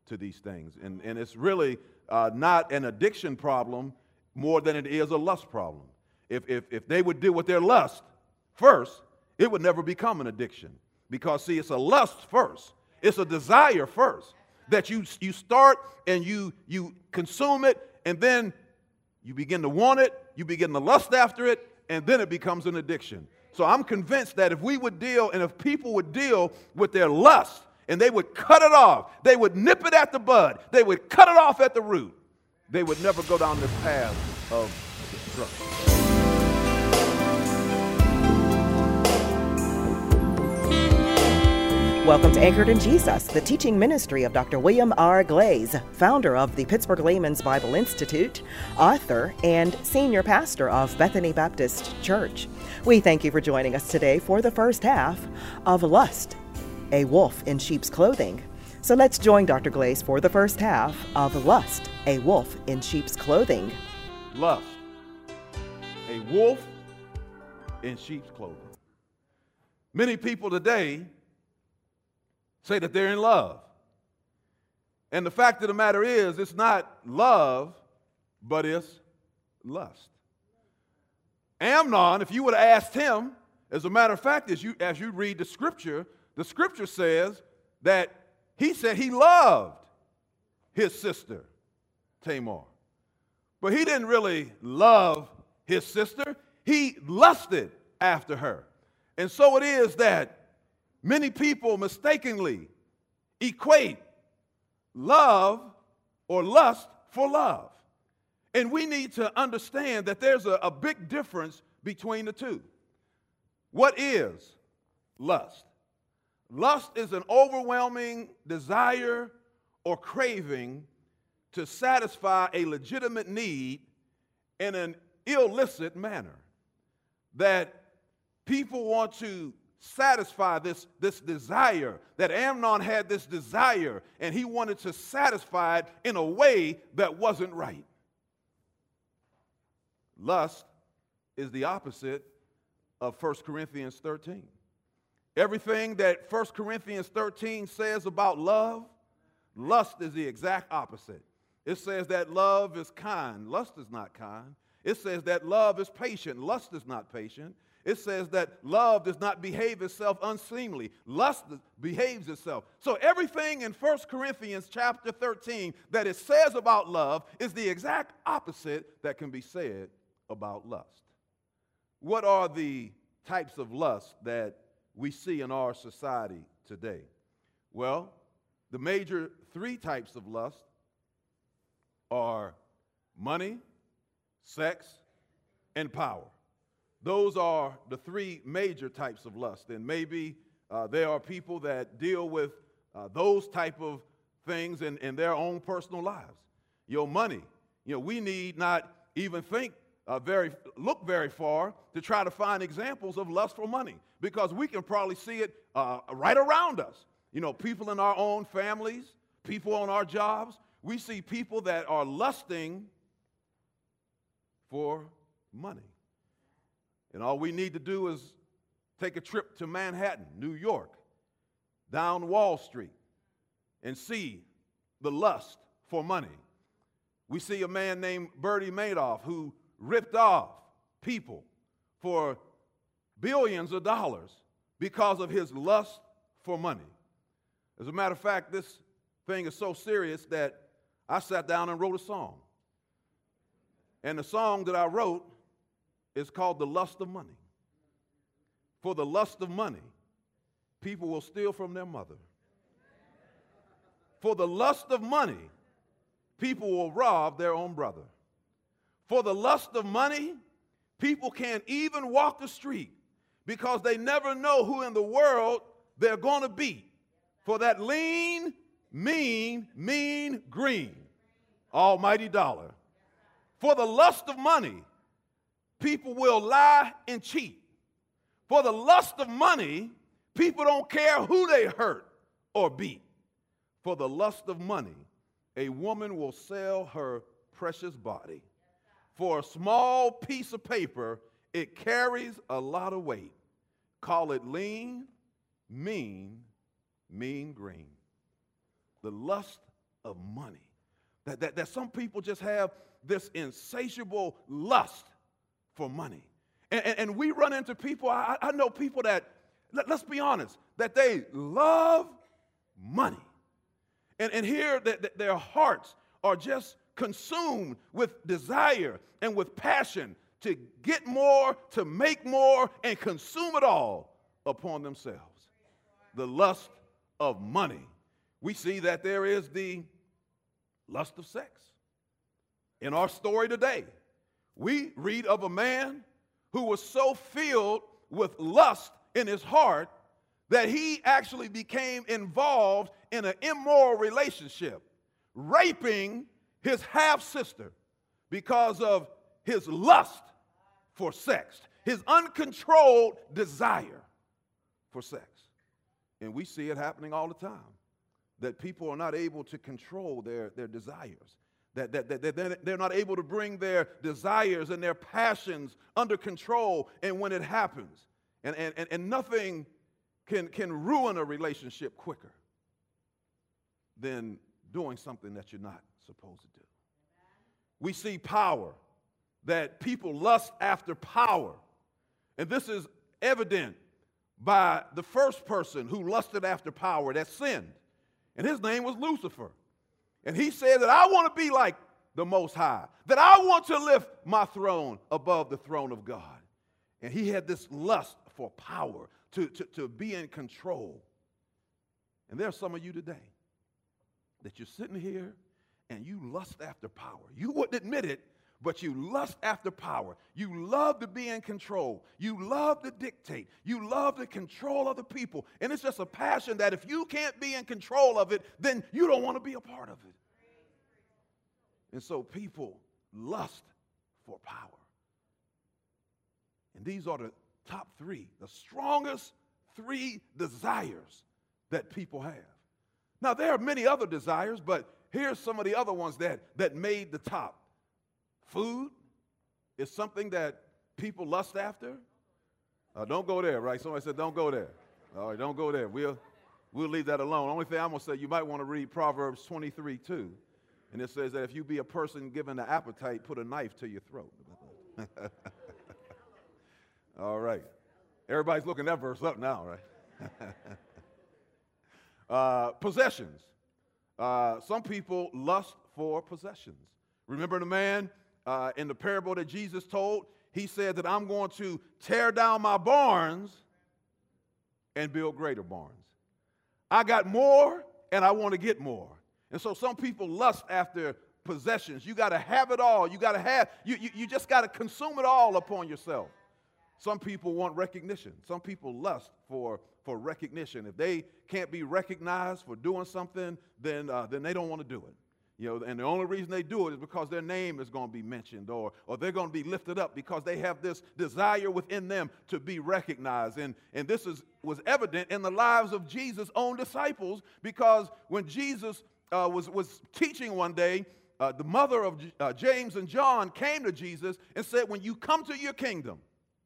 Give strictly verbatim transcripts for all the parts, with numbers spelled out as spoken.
to these things. And, and it's really uh, not an addiction problem more than it is a lust problem. If, if, if they would deal with their lust first, it would never become an addiction. Because, see, it's a lust first. It's a desire first. That you, you start and you, you consume it, and then you begin to want it, you begin to lust after it, and then it becomes an addiction. So I'm convinced that if we would deal, and if people would deal with their lust, and they would cut it off, they would nip it at the bud, they would cut it off at the root, they would never go down this path of destruction. Welcome to Anchored in Jesus, the teaching ministry of Doctor William R. Glaze, founder of the Pittsburgh Layman's Bible Institute, author, and senior pastor of Bethany Baptist Church. We thank you for joining us today for the first half of Lust, a Wolf in Sheep's Clothing. So let's join Doctor Glaze for the first half of Lust, a Wolf in Sheep's Clothing. Lust, a wolf in sheep's clothing. Many people today say that they're in love. And the fact of the matter is, it's not love, but it's lust. Amnon, if you would have asked him, as a matter of fact, as you, as you read the scripture, the scripture says that he said he loved his sister, Tamar. But he didn't really love his sister. He lusted after her. And so it is that many people mistakenly equate love or lust for love. And we need to understand that there's a, a big difference between the two. What is lust? Lust is an overwhelming desire or craving to satisfy a legitimate need in an illicit manner. That people want to satisfy this, this desire, that Amnon had this desire, and he wanted to satisfy it in a way that wasn't right. Lust is the opposite of First Corinthians thirteen. Everything that First Corinthians thirteen says about love, lust is the exact opposite. It says that love is kind. Lust is not kind. It says that love is patient. Lust is not patient. It says that love does not behave itself unseemly. Lust behaves itself. So everything in First Corinthians chapter thirteen that it says about love is the exact opposite that can be said about lust. What are the types of lust that we see in our society today? Well, the major three types of lust are money, sex, and power. Those are the three major types of lust. And maybe uh, there are people that deal with uh, those type of things in, in their own personal lives. Your money. You know, we need not even think uh, very, look very far to try to find examples of lustful money, because we can probably see it uh, right around us. You know, people in our own families, people on our jobs. We see people that are lusting for money. And all we need to do is take a trip to Manhattan, New York, down Wall Street, and see the lust for money. We see a man named Bernie Madoff who ripped off people for billions of dollars because of his lust for money. As a matter of fact, this thing is so serious that I sat down and wrote a song. And the song that I wrote is called The Lust of Money. For the lust of money, people will steal from their mother. For the lust of money, people will rob their own brother. For the lust of money, people can't even walk the street because they never know who in the world they're going to beat. For that lean, mean, mean, green, almighty dollar. For the lust of money, people will lie and cheat. For the lust of money, people don't care who they hurt or beat. For the lust of money, a woman will sell her precious body. For a small piece of paper, it carries a lot of weight. Call it lean, mean, mean green. The lust of money. That, that, that some people just have this insatiable lust for money. And, and, and we run into people, I, I know people that, let, let's be honest, that they love money. And, and here that, that their hearts are just consumed with desire and with passion to get more, to make more, and consume it all upon themselves. The lust of money. We see that there is the lust of sex. In our story today, we read of a man who was so filled with lust in his heart that he actually became involved in an immoral relationship, raping his half-sister because of his lust for sex, his uncontrolled desire for sex. And we see it happening all the time, that people are not able to control their, their desires, that, that, that, that they're not able to bring their desires and their passions under control, and when it happens, and, and, and nothing can, can ruin a relationship quicker than doing something that you're not supposed to do. We see power, that people lust after power. And this is evident by the first person who lusted after power, that sinned. And his name was Lucifer. And he said that I want to be like the Most High, that I want to lift my throne above the throne of God. And he had this lust for power, to, to, to be in control. And there are some of you today that you're sitting here and you lust after power. You wouldn't admit it, but you lust after power. You love to be in control. You love to dictate. You love to control other people. And it's just a passion that if you can't be in control of it, then you don't want to be a part of it. And so people lust for power. And these are the top three, the strongest three desires that people have. Now, there are many other desires, but here's some of the other ones that, that made the top. Food is something that people lust after. Uh, don't go there, right? Somebody said, don't go there. All right, don't go there. We'll, we'll leave that alone. Only thing I'm going to say, you might want to read Proverbs twenty-three, two. And it says that if you be a person given the appetite, put a knife to your throat. All right. Everybody's looking that verse up now, right? uh, possessions. Uh, some people lust for possessions. Remember the man uh, in the parable that Jesus told? He said that I'm going to tear down my barns and build greater barns. I got more and I want to get more. And so some people lust after possessions. You got to have it all. You got to have, you, you, you just got to consume it all upon yourself. Some people want recognition. Some people lust for, for recognition. If they can't be recognized for doing something, then, uh, then they don't want to do it. You know, and the only reason they do it is because their name is going to be mentioned, or, or they're going to be lifted up because they have this desire within them to be recognized. And, and this is, was evident in the lives of Jesus' own disciples, because when Jesus uh, was, was teaching one day, uh, the mother of uh, James and John came to Jesus and said, when you come to your kingdom,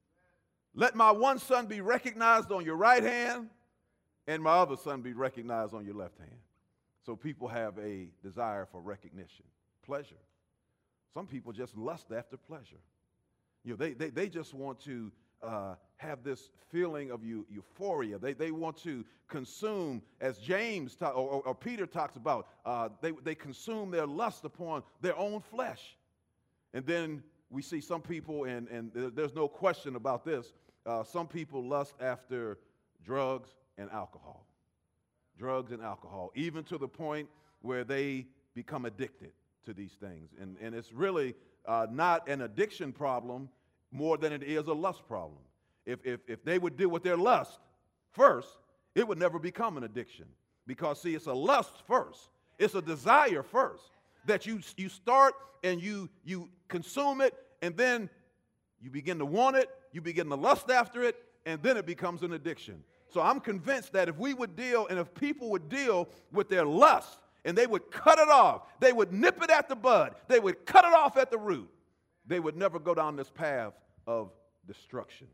let my one son be recognized on your right hand and my other son be recognized on your left hand. So people have a desire for recognition, pleasure. Some people just lust after pleasure. You know, they, they, they just want to uh, have this feeling of eu- euphoria. They, they want to consume, as James ta- or, or, or Peter talks about, uh, they, they consume their lust upon their own flesh. And then we see some people, and, and there's no question about this, uh, some people lust after drugs and alcohol. Drugs and alcohol, even to the point where they become addicted to these things. And, and it's really uh, not an addiction problem more than it is a lust problem. If, if, if they would deal with their lust first, it would never become an addiction. Because, see, it's a lust first. It's a desire first. That you, you start and you, you consume it, and then you begin to want it, you begin to lust after it, and then it becomes an addiction. So I'm convinced that if we would deal, and if people would deal with their lust, and they would cut it off, they would nip it at the bud, they would cut it off at the root, they would never go down this path of destruction.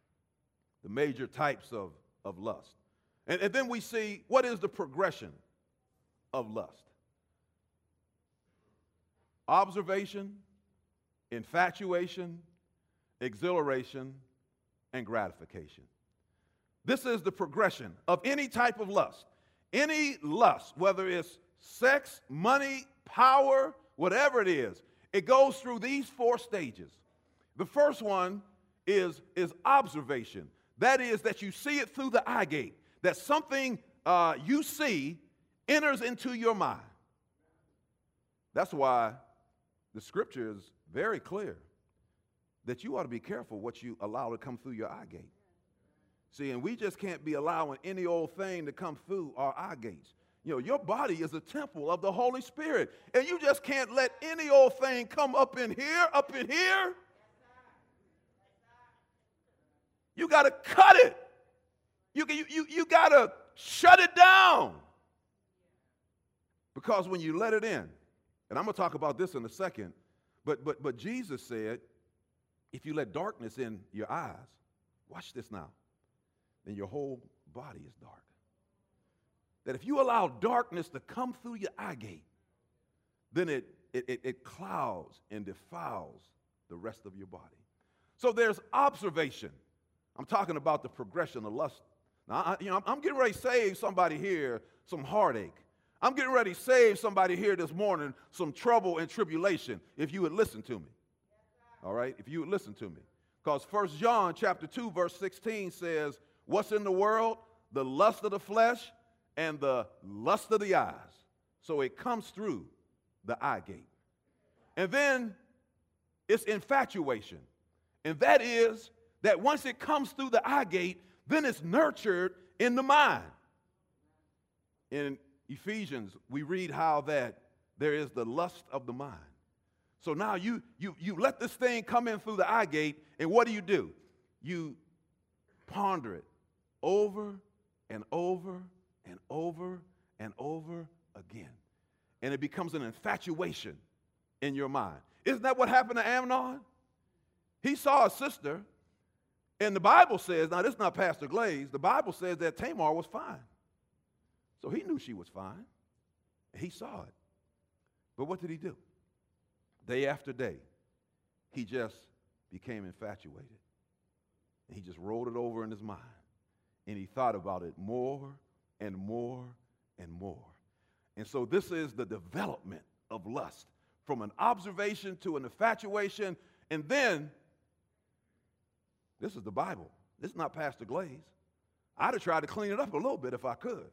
The major types of, of lust. And, and then we see, what is the progression of lust? observation, infatuation, exhilaration, and gratification. This is the progression of any type of lust. Any lust, whether it's sex, money, power, whatever it is, it goes through these four stages. The first one is, is observation. That is that you see it through the eye gate, that something uh, you see enters into your mind. That's why the scripture is very clear that you ought to be careful what you allow to come through your eye gate. See, and we just can't be allowing any old thing to come through our eye gates. You know, your body is a temple of the Holy Spirit, and you just can't let any old thing come up in here, up in here. You got to cut it. You, you, you, you got to shut it down. Because when you let it in, and I'm going to talk about this in a second, but, but, but Jesus said, if you let darkness in your eyes, watch this now, then your whole body is dark. That if you allow darkness to come through your eye gate, then it, it, it, it clouds and defiles the rest of your body. So there's observation. I'm talking about the progression of lust. Now, I, you know, I'm, I'm getting ready to save somebody here some heartache. I'm getting ready to save somebody here this morning some trouble and tribulation, if you would listen to me. All right, if you would listen to me. Because First John chapter two, verse sixteen says, what's in the world? The lust of the flesh and the lust of the eyes. So it comes through the eye gate. And then it's infatuation. And that is that once it comes through the eye gate, then it's nurtured in the mind. In Ephesians, we read how that there is the lust of the mind. So now you, you, you let this thing come in through the eye gate, and what do you do? You ponder it over and over and over and over again. And it becomes an infatuation in your mind. Isn't that what happened to Amnon? He saw a sister, and the Bible says, now this is not Pastor Glaze, the Bible says that Tamar was fine. So he knew she was fine. He saw it. But what did he do? Day after day, he just became infatuated. And he just rolled it over in his mind. And he thought about it more and more and more. And so this is the development of lust, from an observation to an infatuation. And then, this is the Bible. This is not Pastor Glaze. I'd have tried to clean it up a little bit if I could.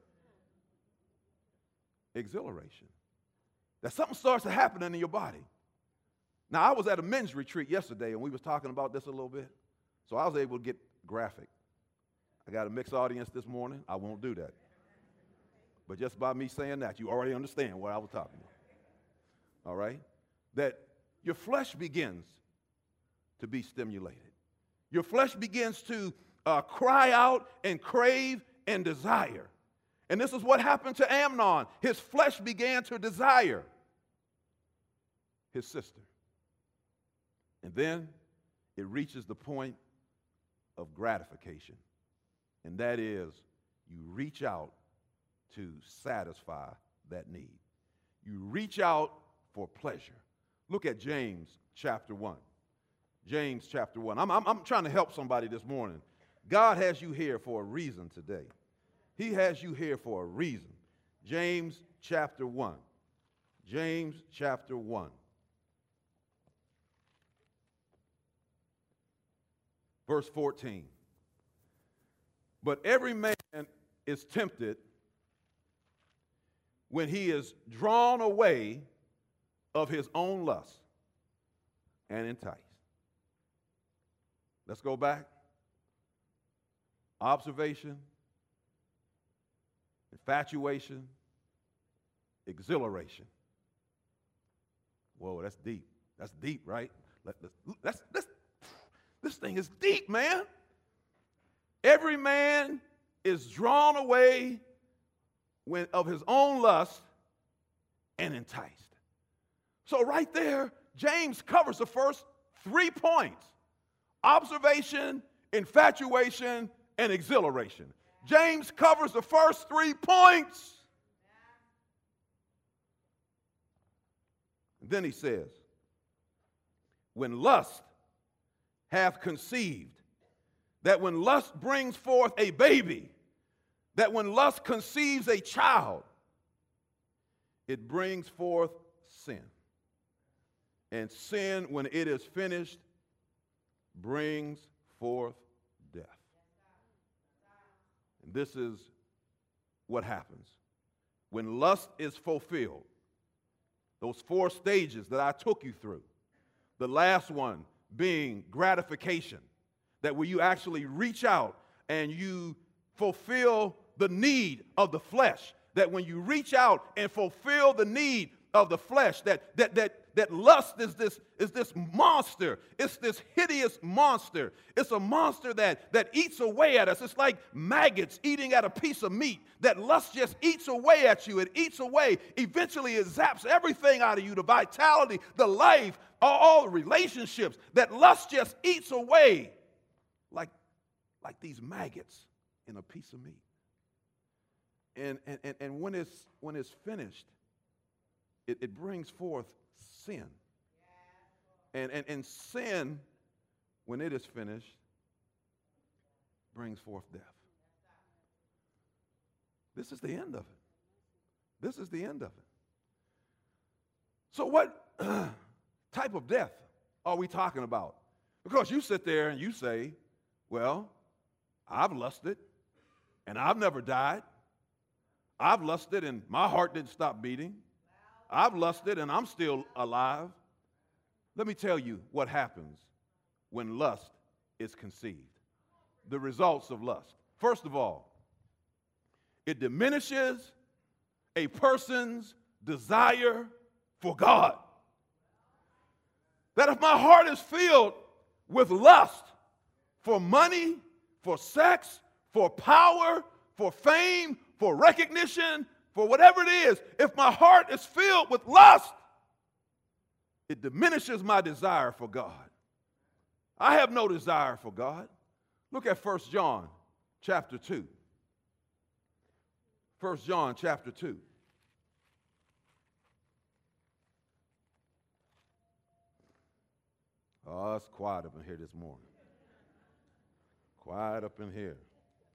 Exhilaration. That something starts to happen in your body. Now, I was at a men's retreat yesterday, and we was talking about this a little bit, so I was able to get graphic. I got a mixed audience this morning. I won't do that. But just by me saying that, you already understand what I was talking about. All right? That your flesh begins to be stimulated. Your flesh begins to uh, cry out and crave and desire. And this is what happened to Amnon. His flesh began to desire his sister. And then it reaches the point of gratification. And that is, you reach out to satisfy that need. You reach out for pleasure. Look at James chapter one. James chapter one. I'm, I'm, I'm trying to help somebody this morning. God has you here for a reason today. He has you here for a reason. James chapter one. James chapter one. Verse fourteen. But every man is tempted when he is drawn away of his own lust and enticed. Let's go back. Observation, infatuation, exhilaration. Whoa, that's deep. That's deep, right? Let, let's, let's, let's, this thing is deep, man. Every man is drawn away when, of his own lust and enticed. So right there, James covers the first three points: observation, infatuation, and exhilaration. James covers the first three points. And then he says, when lust hath conceived, that when lust brings forth a baby, that when lust conceives a child, it brings forth sin. And sin, when it is finished, brings forth death. And this is what happens. When lust is fulfilled, those four stages that I took you through, the last one being gratification, that where you actually reach out and you fulfill the need of the flesh, that when you reach out and fulfill the need of the flesh, that that that that lust is this is this monster. It's this hideous monster. It's a monster that that eats away at us. It's like maggots eating at a piece of meat. That lust just eats away at you. It eats away. Eventually it zaps everything out of you, the vitality, the life, all, all the relationships. That lust just eats away like, like these maggots in a piece of meat. And, and, and, and when it's when it's finished, it, it brings forth sin. And, and, and sin, when it is finished, brings forth death. This is the end of it. This is the end of it. So what uh, type of death are we talking about? Because you sit there and you say, well, I've lusted and I've never died. I've lusted and my heart didn't stop beating. I've lusted and I'm still alive. Let me tell you what happens when lust is conceived. The results of lust. First of all, it diminishes a person's desire for God. That if my heart is filled with lust for money, for sex, for power, for fame, for recognition, for whatever it is, if my heart is filled with lust, it diminishes my desire for God. I have no desire for God. Look at First John chapter two. First John chapter two. Oh, it's quiet up in here this morning. Quiet up in here.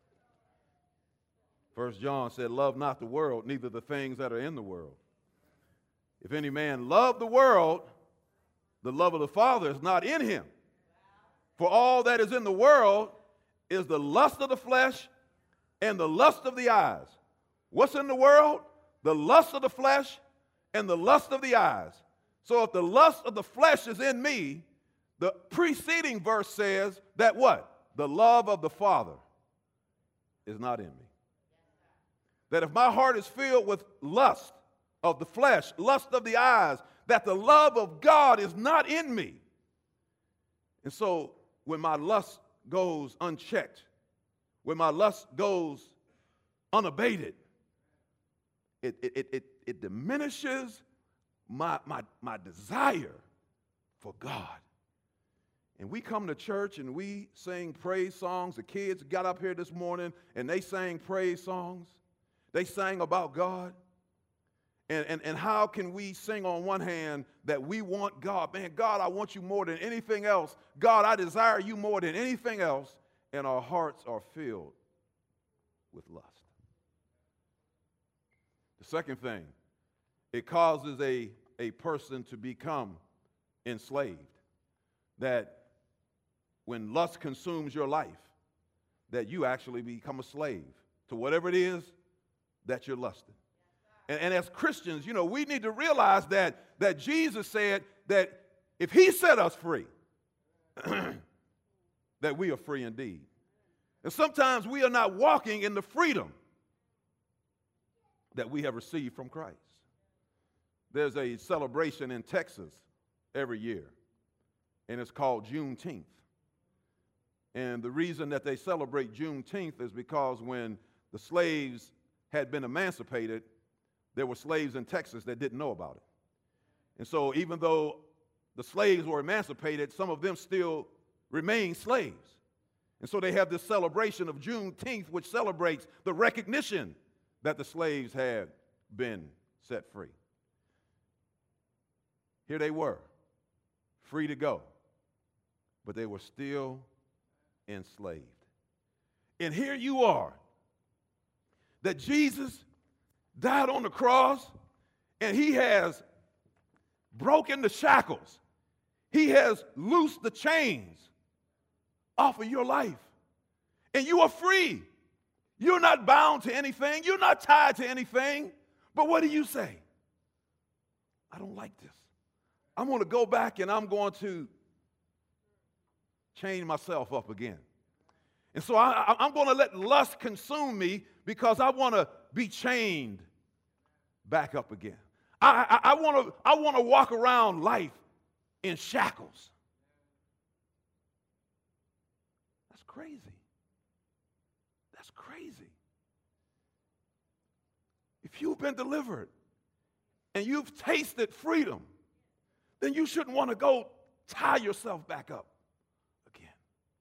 First John said, love not the world, neither the things that are in the world. If any man love the world, the love of the Father is not in him. For all that is in the world is the lust of the flesh and the lust of the eyes. What's in the world? The lust of the flesh and the lust of the eyes. So if the lust of the flesh is in me, the preceding verse says that what? The love of the Father is not in me. That if my heart is filled with lust of the flesh, lust of the eyes, that the love of God is not in me. And so when my lust goes unchecked, when my lust goes unabated, it, it, it, it diminishes my, my, my desire for God. And we come to church and we sing praise songs. The kids got up here this morning and they sang praise songs. They sang about God. And, and, and how can we sing on one hand that we want God? Man, God, I want you more than anything else. God, I desire you more than anything else. And our hearts are filled with lust. The second thing, it causes a, a person to become enslaved. That when lust consumes your life, that you actually become a slave to whatever it is that you're lusting. And, and as Christians, you know, we need to realize that, that Jesus said that if he set us free, that we are free indeed. And sometimes we are not walking in the freedom that we have received from Christ. There's a celebration in Texas every year, and it's called Juneteenth. And the reason that they celebrate Juneteenth is because when the slaves had been emancipated, there were slaves in Texas that didn't know about it. And so even though the slaves were emancipated, some of them still remain slaves. And so they have this celebration of Juneteenth, which celebrates the recognition that the slaves had been set free. Here they were, free to go, but they were still enslaved. And here you are, that Jesus died on the cross, and he has broken the shackles. He has loosed the chains off of your life. And you are free. You're not bound to anything. You're not tied to anything. But what do you say? I don't like this. I'm going to go back and I'm going to chain myself up again. And so I, I'm going to let lust consume me because I want to be chained back up again. I, I, I want to I want to walk around life in shackles. That's crazy. That's crazy. If you've been delivered and you've tasted freedom, then you shouldn't want to go tie yourself back up again.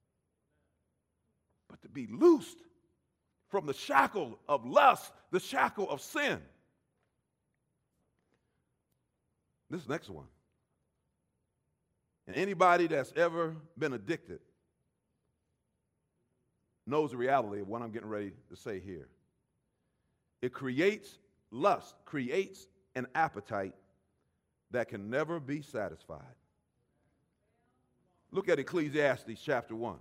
But to be loosed from the shackle of lust, the shackle of sin. This next one. And anybody that's ever been addicted knows the reality of what I'm getting ready to say here. It creates lust, creates an appetite that can never be satisfied. Look at Ecclesiastes chapter one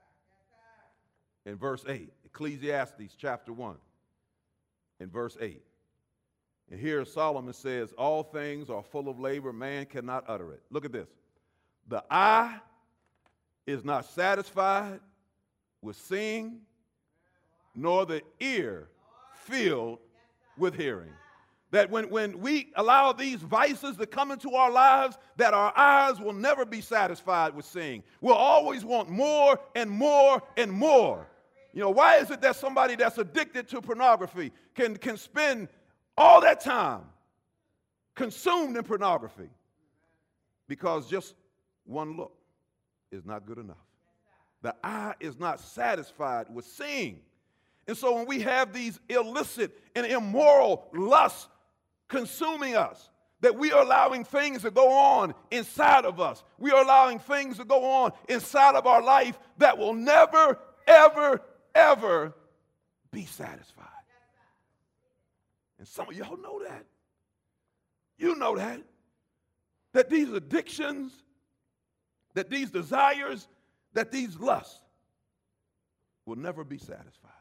and verse eight. Ecclesiastes chapter one and verse eight. And here Solomon says, all things are full of labor, man cannot utter it. Look at this. The eye is not satisfied with seeing, nor the ear filled with hearing. That when, when we allow these vices to come into our lives, that our eyes will never be satisfied with seeing. We'll always want more and more and more. You know, why is it that somebody that's addicted to pornography can, can spend all that time consumed in pornography? Because just one look is not good enough. The eye is not satisfied with seeing. And so when we have these illicit and immoral lusts consuming us, that we are allowing things to go on inside of us. We are allowing things to go on inside of our life that will never, ever, ever be satisfied. And some of y'all know that. You know that. That these addictions, that these desires, that these lusts will never be satisfied.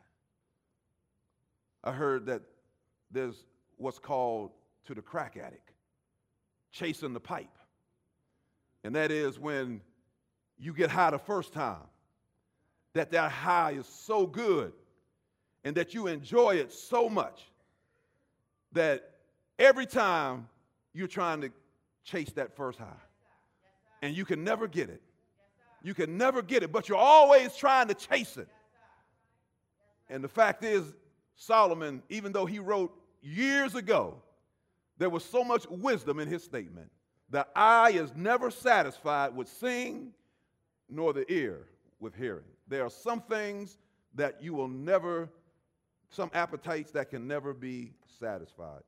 I heard that there's what's called, to the crack addict, chasing the pipe. And that is when you get high the first time, that that high is so good and that you enjoy it so much that every time you're trying to chase that first high. And you can never get it. You can never get it, but you're always trying to chase it. And the fact is, Solomon, even though he wrote years ago, there was so much wisdom in his statement. The eye is never satisfied with seeing, nor the ear with hearing. There are some things that you will never, some appetites that can never be satisfied.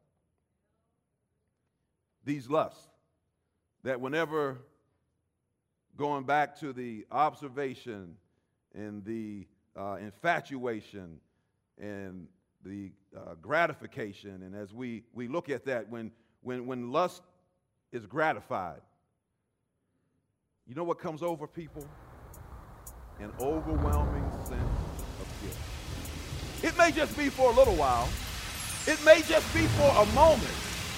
These lusts, that whenever, going back to the observation and the uh, infatuation and the uh, gratification, and as we, we look at that, when, when, when lust is gratified, you know what comes over people? An overwhelming sense of guilt. It may just be for a little while. It may just be for a moment.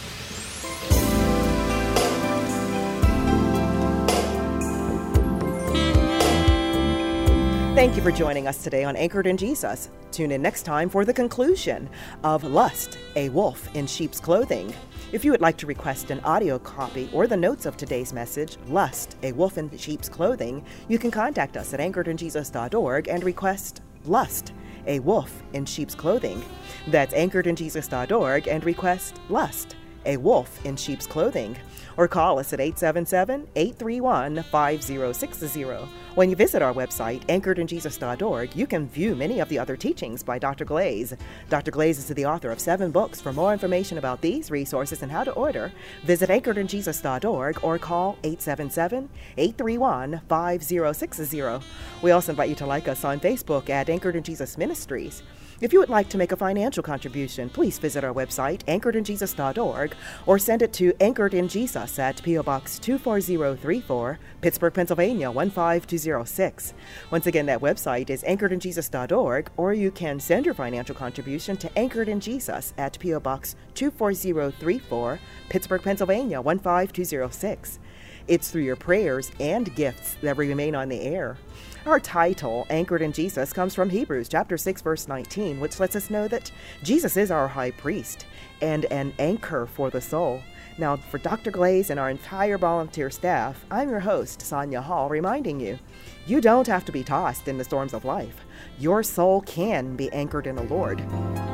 Thank you for joining us today on Anchored in Jesus. Tune in next time for the conclusion of Lust, a Wolf in Sheep's Clothing. If you would like to request an audio copy or the notes of today's message, Lust, a Wolf in Sheep's Clothing, you can contact us at anchored in jesus dot org and request Lust, a Wolf in Sheep's Clothing. That's anchored in jesus dot org and request Lust, A Wolf in Sheep's Clothing, or call us at eight seven seven, eight three one, five zero six zero. When you visit our website, anchored in jesus dot org, you can view many of the other teachings by Doctor Glaze. Doctor Glaze is the author of seven books. For more information about these resources and how to order, visit anchored in jesus dot org or call eight seven seven, eight three one, five zero six zero. We also invite you to like us on Facebook at Anchored in Jesus Ministries. If you would like to make a financial contribution, please visit our website, anchored in jesus dot org, or send it to Anchored in Jesus at P O Box two four zero three four, Pittsburgh, Pennsylvania one five two zero six. Once again, that website is anchored in jesus dot org, or you can send your financial contribution to Anchored in Jesus at P O Box two four zero three four, Pittsburgh, Pennsylvania one five two zero six. It's through your prayers and gifts that we remain on the air. Our title, Anchored in Jesus, comes from Hebrews chapter six, verse nineteen, which lets us know that Jesus is our high priest and an anchor for the soul. Now, for Doctor Glaze and our entire volunteer staff, I'm your host, Sonia Hall, reminding you, you don't have to be tossed in the storms of life. Your soul can be anchored in the Lord.